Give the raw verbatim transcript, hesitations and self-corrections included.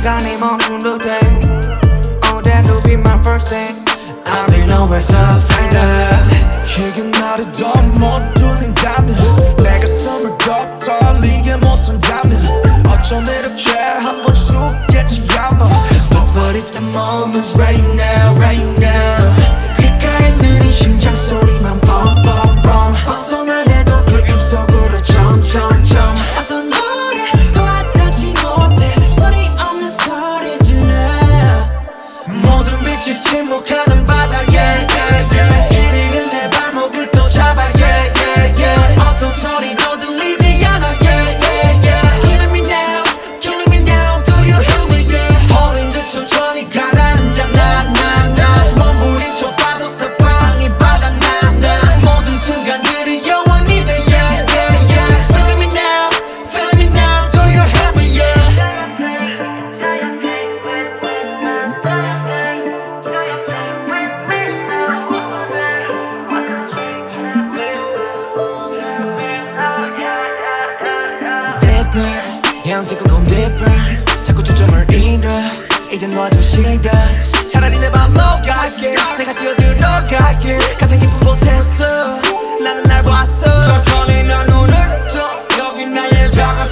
시간이 멈춘 듯해. Oh, that'll be my first thing. I'll be nowhere so afraid. 이게 나를 더 못 돌린다면 내 가슴을 더 떨리게 못한다면 어쩜 이렇게 한번 죽겠지 아마. But what if the moment's right now, right now. 귓가에 느린 심장 소리만 뻥뻥뻥 벗어나려도 그 입속으로 점점점 어떤 노래도 와닿지 못해. 소리 없는 소리 질러. 모든 빛이 침묵하는 바다에 yeah, yeah, yeah. 이리는 내 발목을 또 잡아 yeah, yeah, yeah. 어떤 소리도 들리지 않아. Yeah, yeah, yeah. Killing me now, killing me now. Do you hear me? Yeah. 홀린 듯 천천히 가라앉아 나나나 몸부림쳐 봐도 사방이 바닥나나 모든 순간들이 영원히 돼 yeah, yeah, yeah. Feeling me now, feeling me now. Do you hear me? Yeah. Deeper, yeah I'm taking on deeper 자꾸 초점을 잃어 이제 너좀 싫어 차라리 내 발로 갈게 내가 뛰어들어갈게 가장 깊은 곳에서 나는 날 봤어 천천히 난 눈을 떠. 여기 나의 작은